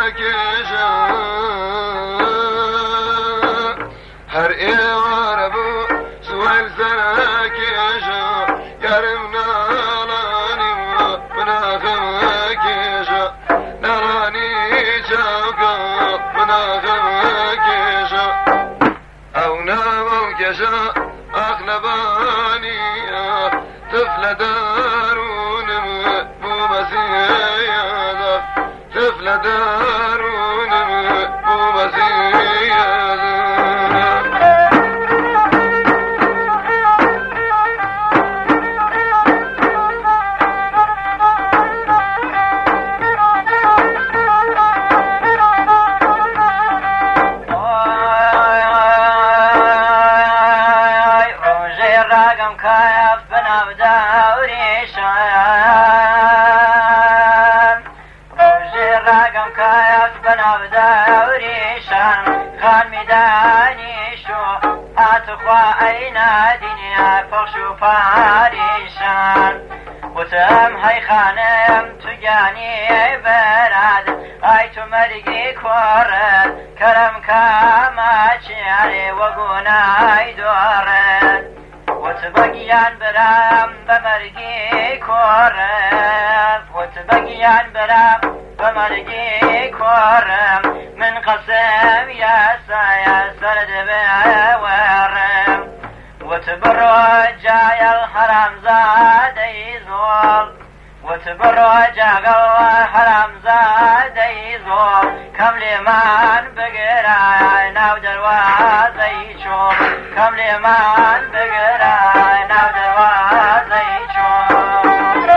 كيشا هر إيواربو سوال سرا كيشا كرمنا لاني مناخم كيشا نراني شوكا مناخم كيشا أو نامو كيشا أخنباني طفل دارون بو مسيادة طفل دارون بو مسيادة وتم هاي خانم تجاني براد اي تمرقي كورد كرم كاما شعري وقوناي دورد وتبقيان برام بمرقي كورد وتبقيان برام بمرقي كورم من قسم يا سايا سرد بورم وتبرج يا الحرام زادي زول وتبرج يا الحرام زادي زول كم لمن بقرا ناو دروازي شوف كم لمن بقرا ناو دروازي شوف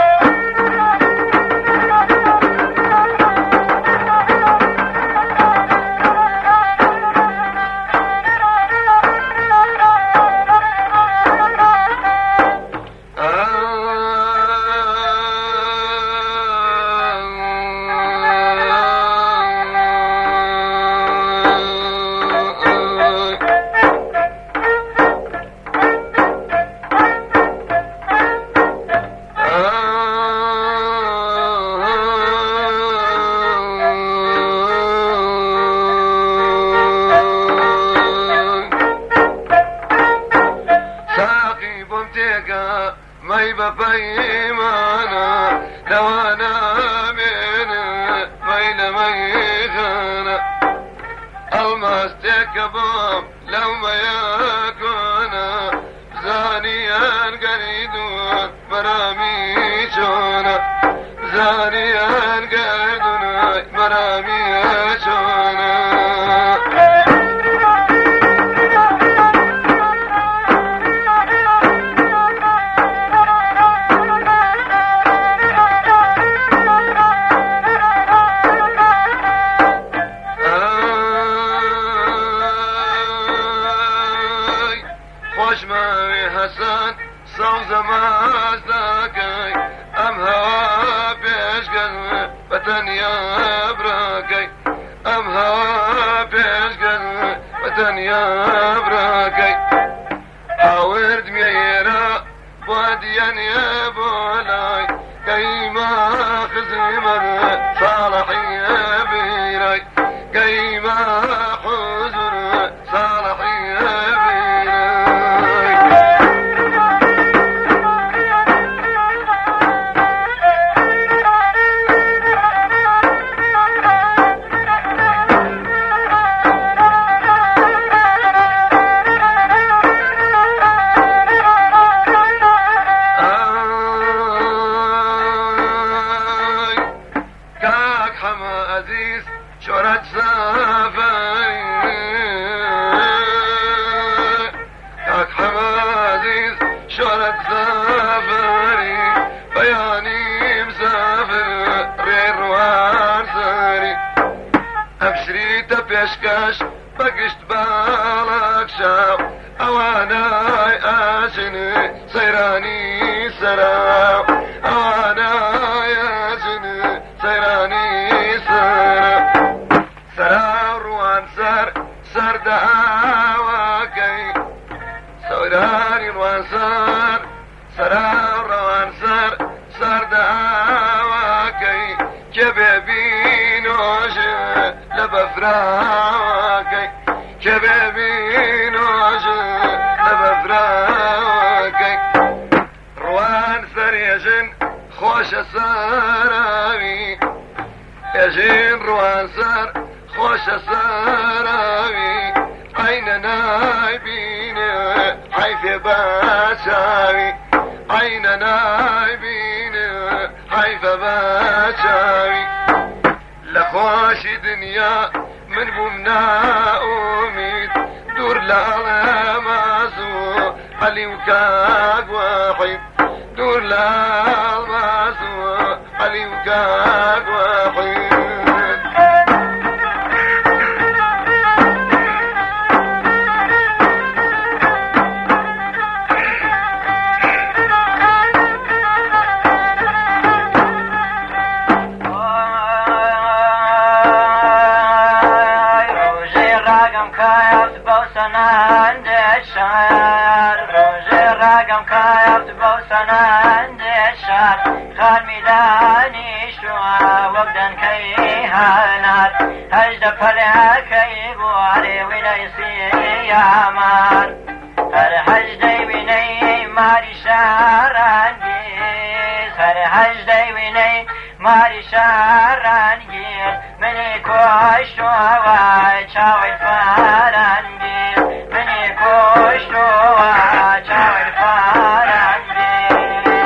لو ما يكون زانيا قريدون مرامي شونا زانيا قريدون مرامي شونا حسن صوز ما ازداكي ام هوا بيشقل بتنيا براكي ام هوا بيشقل بتنيا براكي حاورد ميرا بوديان يا بولاي كيما خزمر صالحي يا بيراي كيما حزر صالحي يا شورت سافري كاك حمازيز شورت سافري بياني مسافر رير وانساري ابشري تبيشكاش بقشت بالك شاو اواناي اشني سيراني سراو اواناي اشني سيراني سراو سرار وانسر سر دعواكي سوراني وانسر سرار وانسر سر دعواكي كبابين وشر بفراقي كبابين وعشق بفراقي روان سر يجن خوش سراوي يجن روان سر خوش سراوي عين نايبين حيث باشاوي عين نايبين حيث باشاوي لخوش دنيا من بمنا أميد دور لالمازو علي وكاق واحد دور لالمازو علي وكاق واحد عند الشعر روجي الرقم كيفت بوسن عند الشعر خان ميداني شوى وقدا كيهانات هجد فلها كيبواري وليسي يامان هر هجدي ويني ماري شارانجيز هر هجدي ويني ماري شارانجيز مني كوشتوا وشاوي الفارانجيز مني كوشتوا وشاوي الفارانجيز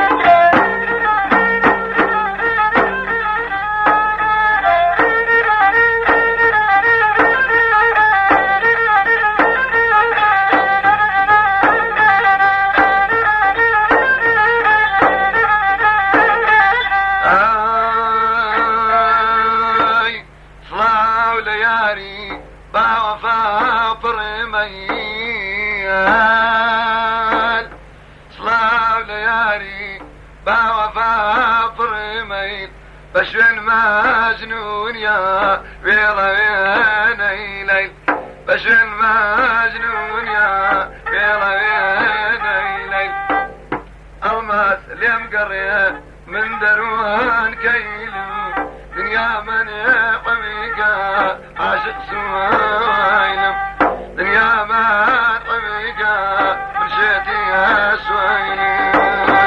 بشن مجنون يا بيضا بيني ليل بشن مجنون يا بيضا بيني ليل الماس ليمقريه من دروان كيلو دنيا من قميقا عاشق سوينم دنيا من قميقا مشيتي سوينم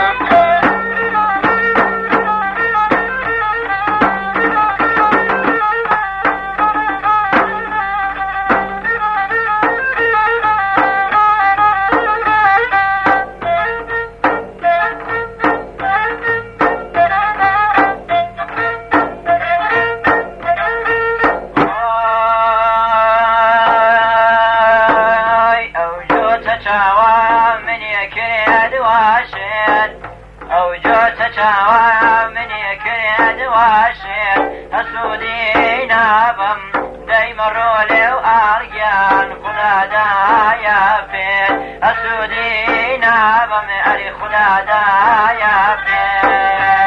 من يكرد واشر السودين بم دايما رولي وارجان خدا دايا فين السودين بم اري خدا دايا فين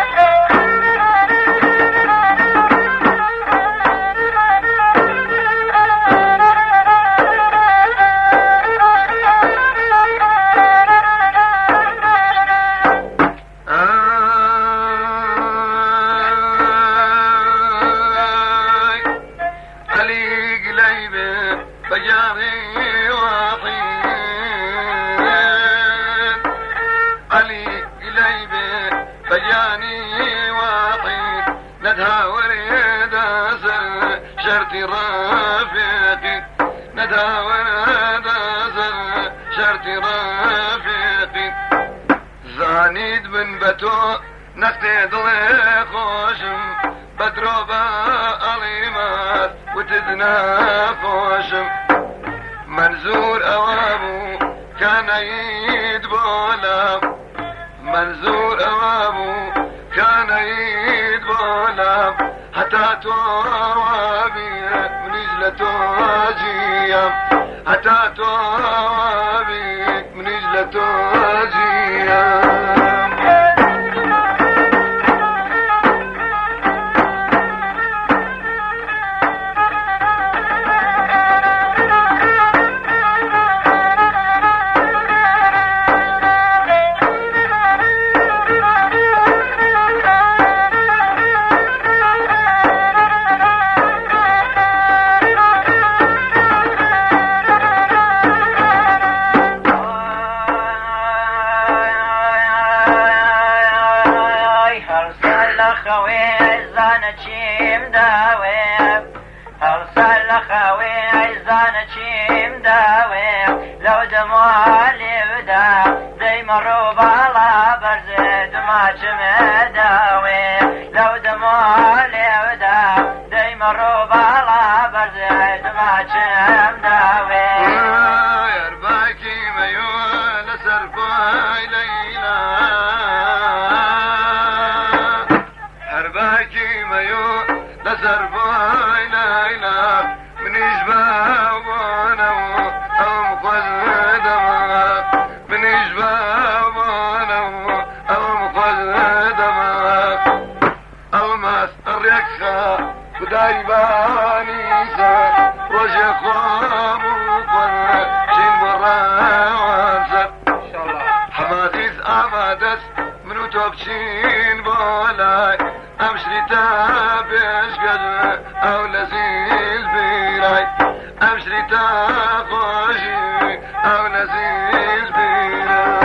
رافقي نداور نازل شرطي رافقي زانيد بن بتو نختي ضلي خوشم بدروبة أليمات وتدنا خوشم منزور أوابو كان يد بولا منزور أوابو كان يد بولا حتى توابي توجيا حتى توابي من اجل توجيا هەڵسەر لە خەوێ زانە چیم داوێ هەڵسەر لە خەوێ زانە چیم داوێ لەو دەموا لێودا دەیمە ڕۆ باڵا بەرزێ دماچمێ داوێ لەو دەموا لێودا دەیمە ڕۆ باڵا بەرزێ دماچم داوێ یارباکی مەیۆ لەسەر بۆی لەیلا هەرباکی مەیۆ لەسەر بۆی لەیلا منیش باوانەوە ئەوم خۆزدەما منیش باوانەوە ئەوم خۆزدەما ئەومەس ڕێکخە خدای بانیسە ڕۆژێ خۆم و خۆشین بۆ ڕاوانسە حەمادیز ئامادەست من و تۆ بچین بۆ لای ئەم شریتە پێشگەز ئەو لەزیز بیرای ئەم شریتە خۆشی ئەو لەزیز بیرای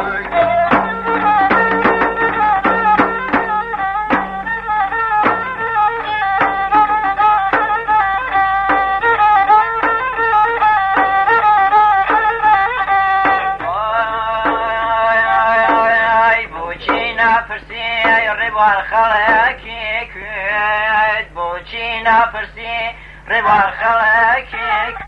ڕێبوار خەڵکی کوێت بۆچی ناپرسی ڕێبوار خەڵکی